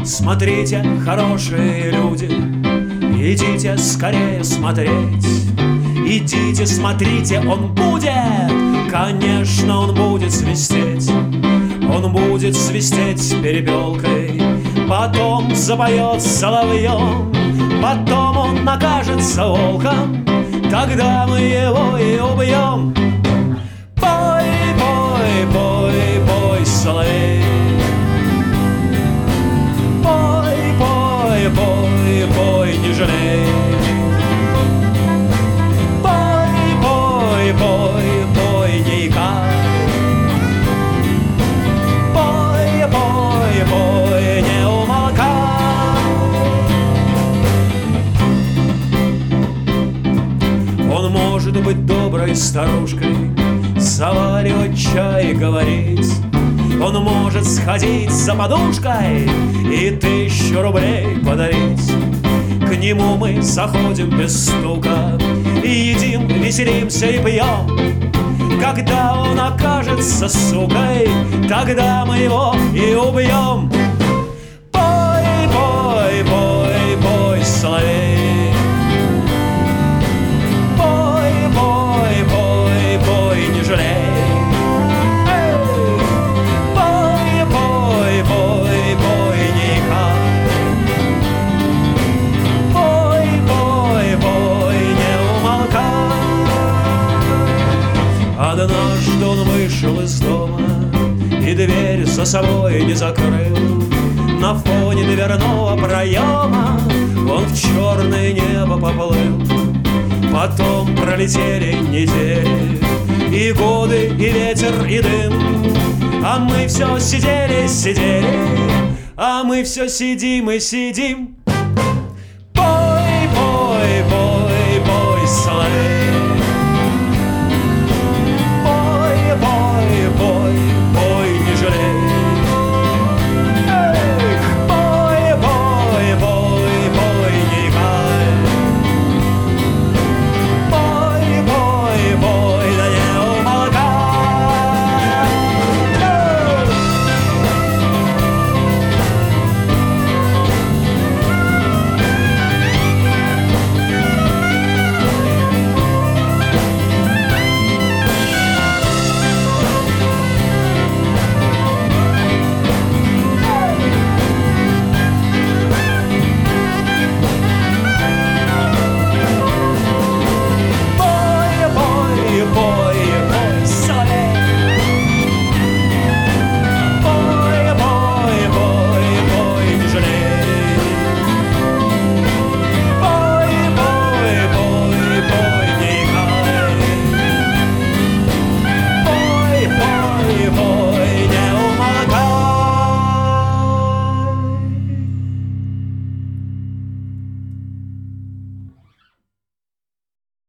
Смотрите, хорошие люди, идите скорее смотреть. Идите, смотрите, он будет, конечно, он будет свистеть. Он будет свистеть перепелкой, потом запоет соловьем, потом он окажется волком, тогда мы его и убьем. Пой, пой, пой, пой, соловей. Пой, пой, пой, пой, не жалей. Пой, пой, пой, пой, не икай. Пой, пой, пой, не умолкай. Он может быть доброй старушкой, заваривать чай и говорить. Он может сходить за подушкой и 1000 рублей подарить. К нему мы заходим без стука и едим, веселимся и пьем. Когда он окажется сукой, тогда мы его и убьем. Пой, пой, пой, пой, соловей. Пой, пой, пой, пой, не жалей. Однажды он вышел из дома и дверь за собой не закрыл. На фоне дверного проема он в черное небо поплыл. Потом пролетели недели, и годы, и ветер, и дым. А мы все сидели, сидели, а мы все сидим и сидим.